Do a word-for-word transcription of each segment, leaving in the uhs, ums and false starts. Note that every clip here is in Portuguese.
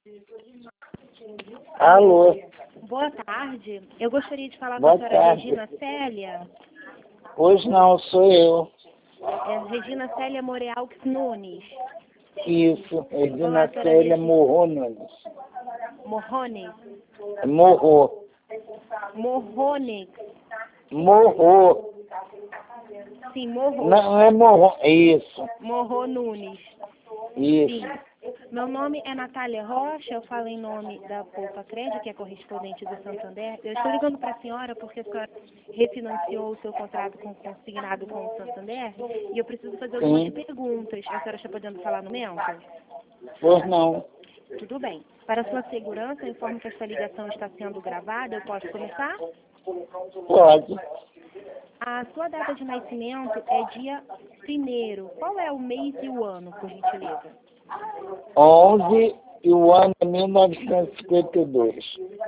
Alô? Boa tarde. Eu gostaria de falar Boa com a senhora tarde. Regina Célia. Hoje não, sou eu. É Regina Célia Moreal Nunes. Isso, Regina Olá, senhora Célia Regina. Morro Nunes. Morrone. Morro. Morrone. Morro. Sim, Morro. Não é Morro. Isso, Morro Nunes. isso. Sim. Meu nome é Natália Rocha, eu falo em nome da Poupa Crédito, que é correspondente do Santander. Eu estou ligando para a senhora porque a senhora refinanciou o seu contrato com consignado com o Santander e eu preciso fazer algumas Sim. perguntas. A senhora está podendo falar no momento? Pois não. Tudo bem. Para sua segurança, eu informo que esta ligação está sendo gravada. Eu posso começar? Pode. A sua data de nascimento é dia primeiro. Qual é o mês e o ano, por gentileza? onze e o ano é mil novecentos e cinquenta e dois.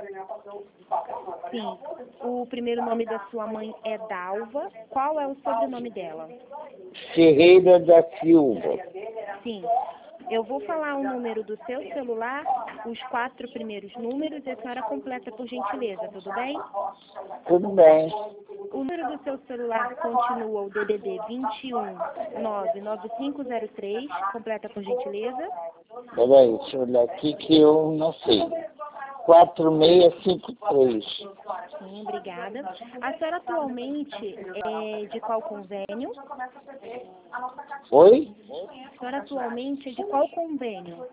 Sim. O primeiro nome da sua mãe é Dalva. Qual é o sobrenome dela? Ferreira da Silva. Sim. Eu vou falar o número do seu celular, os quatro primeiros números, e a senhora completa por gentileza, tudo bem? Tudo bem. O número do seu celular continua o D D D vinte e um nove nove cinco zero três, completa por gentileza. Peraí, deixa eu olhar aqui que eu não sei. quatro seis cinco três. Sim, obrigada. A senhora atualmente é de qual convênio? Oi? A senhora atualmente é de qual convênio?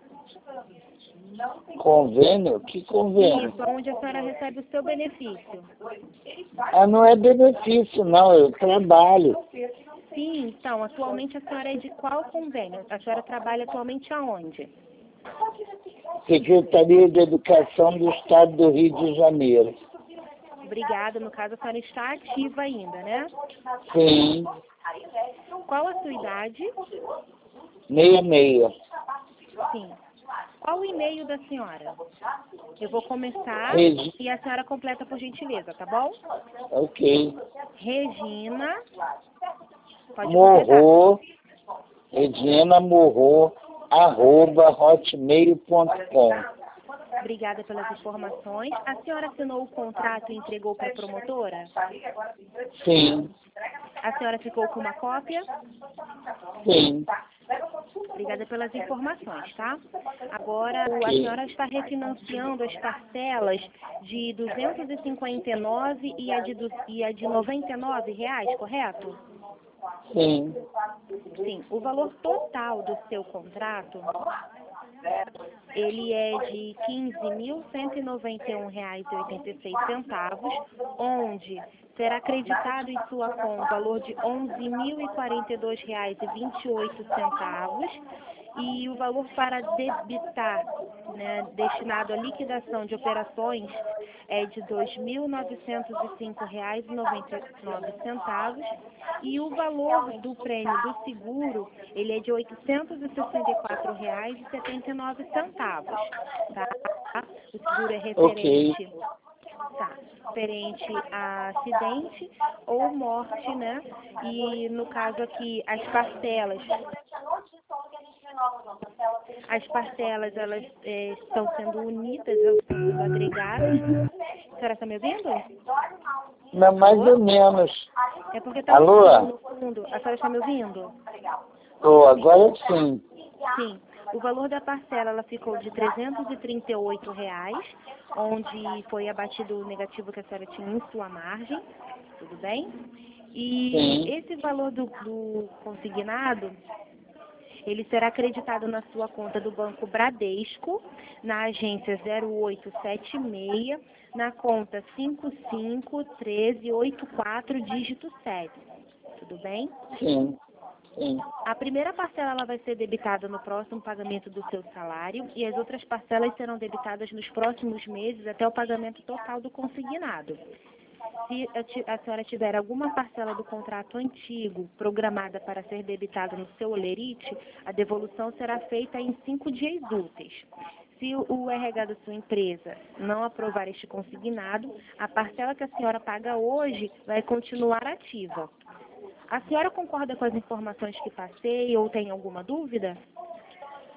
Convênio? Que convênio? Isso, onde a senhora recebe o seu benefício. Ah, não é benefício, não, eu trabalho. Sim, então, atualmente a senhora é de qual convênio? A senhora trabalha atualmente aonde? Secretaria de Educação do Estado do Rio de Janeiro. Obrigada, no caso a senhora está ativa ainda, né? Sim, Qual a sua idade? meia meia. Sim. Qual o e-mail da senhora? Eu vou começar Regi... e a senhora completa por gentileza, tá bom? Ok. Regina. Pode completar. Morro, Regina Morro, arroba hotmail ponto com. Obrigada pelas informações. A senhora assinou o contrato e entregou para a promotora? Sim, A senhora ficou com uma cópia? sim. Obrigada pelas informações, tá? Agora, a Ok. senhora está refinanciando as parcelas de duzentos e cinquenta e nove e a de, du- e a de noventa e nove reais, correto? Sim, Sim. O valor total do seu contrato, ele é de quinze mil cento e noventa e um reais e oitenta e seis centavos, onde será acreditado em sua conta o valor de onze mil e quarenta e dois reais e vinte e oito centavos e o valor para debitar, né, destinado à liquidação de operações é de dois mil novecentos e cinco reais e noventa e nove centavos e o valor do prêmio do seguro ele é de oitocentos e sessenta e quatro reais e setenta e nove centavos, tá? O seguro é ok. referente, tá, referente a acidente ou morte, né? E no caso aqui as parcelas, as parcelas elas eh, estão sendo unidas, elas estão sendo agregadas. A senhora está me ouvindo? Não, mais Alô? ou menos. É porque está um Alô? som no fundo. A senhora está me ouvindo? Tô, agora sim. Sim. O valor da parcela ela ficou de trezentos e trinta e oito reais, onde foi abatido o negativo que a senhora tinha em sua margem, tudo bem? E Sim, esse valor do, do consignado, ele será acreditado na sua conta do Banco Bradesco, na agência zero oito sete seis, na conta cinco cinco um três oito quatro, dígito sete. Tudo bem? sim, sim. A primeira parcela ela vai ser debitada no próximo pagamento do seu salário e as outras parcelas serão debitadas nos próximos meses até o pagamento total do consignado. Se a ti- a senhora tiver alguma parcela do contrato antigo programada para ser debitada no seu olerite, a devolução será feita em cinco dias úteis. Se o o R H da sua empresa não aprovar este consignado, a parcela que a senhora paga hoje vai continuar ativa. A senhora concorda com as informações que passei ou tem alguma dúvida?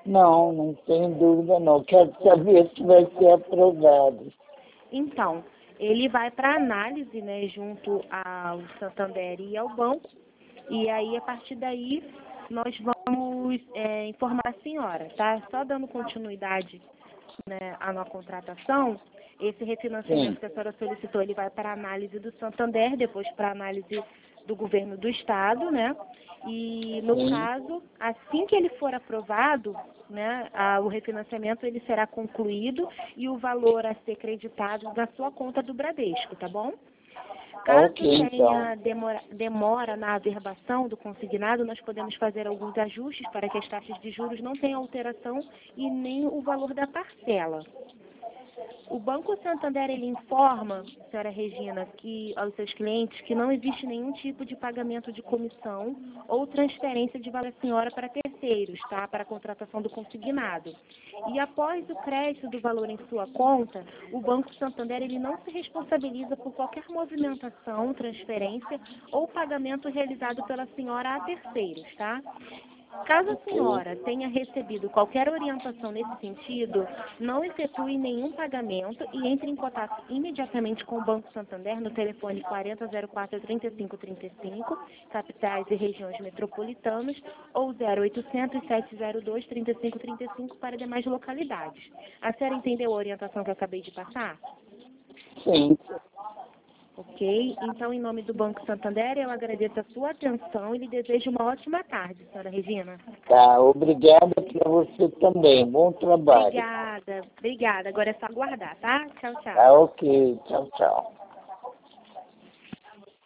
Não, não tenho dúvida não. Quero saber se vai ser aprovado. Então, ele vai para análise, né, junto ao Santander e ao banco, e aí, a partir daí, nós vamos é, informar a senhora, tá? Só dando continuidade, né, à nossa contratação, esse refinanciamento Sim. que a senhora solicitou, ele vai para análise do Santander, depois para análise do governo do estado, né? E no Sim. caso, assim que ele for aprovado, né, a, o refinanciamento ele será concluído e o valor a ser creditado na sua conta do Bradesco, tá bom? Caso Ok, tenha então. demora, demora na averbação do consignado, nós podemos fazer alguns ajustes para que as taxas de juros não tenham alteração e nem o valor da parcela. O Banco Santander, ele informa, senhora Regina, que aos seus clientes que não existe nenhum tipo de pagamento de comissão ou transferência de valor da senhora para terceiros, tá? Para a contratação do consignado. E após o crédito do valor em sua conta, o Banco Santander, ele não se responsabiliza por qualquer movimentação, transferência ou pagamento realizado pela senhora a terceiros, tá? Caso a senhora tenha recebido qualquer orientação nesse sentido, não efetue nenhum pagamento e entre em contato imediatamente com o Banco Santander no telefone quarenta zero quatro, trinta e cinco trinta e cinco, capitais e regiões metropolitanas, ou zero oitocentos, sete zero dois, trinta e cinco trinta e cinco para demais localidades. A senhora entendeu a orientação que eu acabei de passar? Sim. Ok? Então, em nome do Banco Santander, eu agradeço a sua atenção e lhe desejo uma ótima tarde, senhora Regina. Tá, obrigada para você também. Bom trabalho. Obrigada, obrigada. Agora é só aguardar, tá? Tchau, tchau. Tá ok. Tchau, tchau.